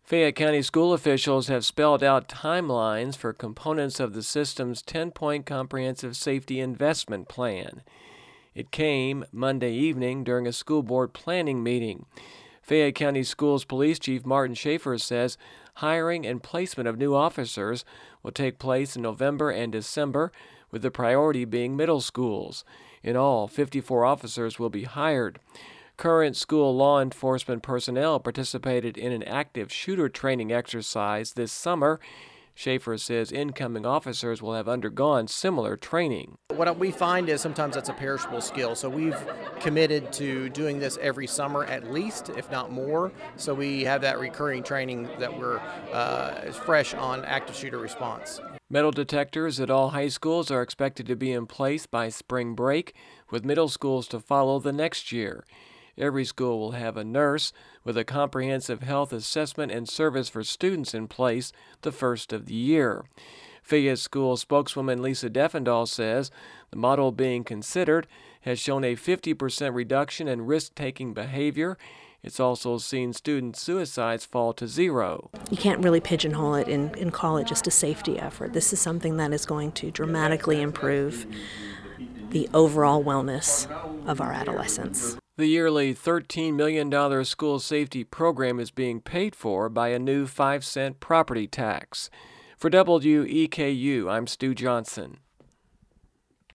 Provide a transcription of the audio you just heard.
Fayette County school officials have spelled out timelines for components of the system's 10-point comprehensive safety investment plan. It came Monday evening during a school board planning meeting. Fayette County Schools Police Chief Martin Schaefer says hiring and placement of new officers will take place in November and December, with the priority being middle schools. In all, 54 officers will be hired. Current school law enforcement personnel participated in an active shooter training exercise this summer. Schaefer says incoming officers will have undergone similar training. What we find is sometimes that's a perishable skill, so we've committed to doing this every summer at least, if not more, so we have that recurring training that we're fresh on active shooter response. Metal detectors at all high schools are expected to be in place by spring break, with middle schools to follow the next year. Every school will have a nurse with a comprehensive health assessment and service for students in place the first of the year. Fayette School spokeswoman Lisa Defendahl says the model being considered has shown a 50% reduction in risk-taking behavior. It's also seen student suicides fall to zero. You can't really pigeonhole it and call it just a safety effort. This is something that is going to dramatically improve the overall wellness of our adolescents. The yearly $13 million school safety program is being paid for by a new 5-cent property tax. For WEKU, I'm Stu Johnson.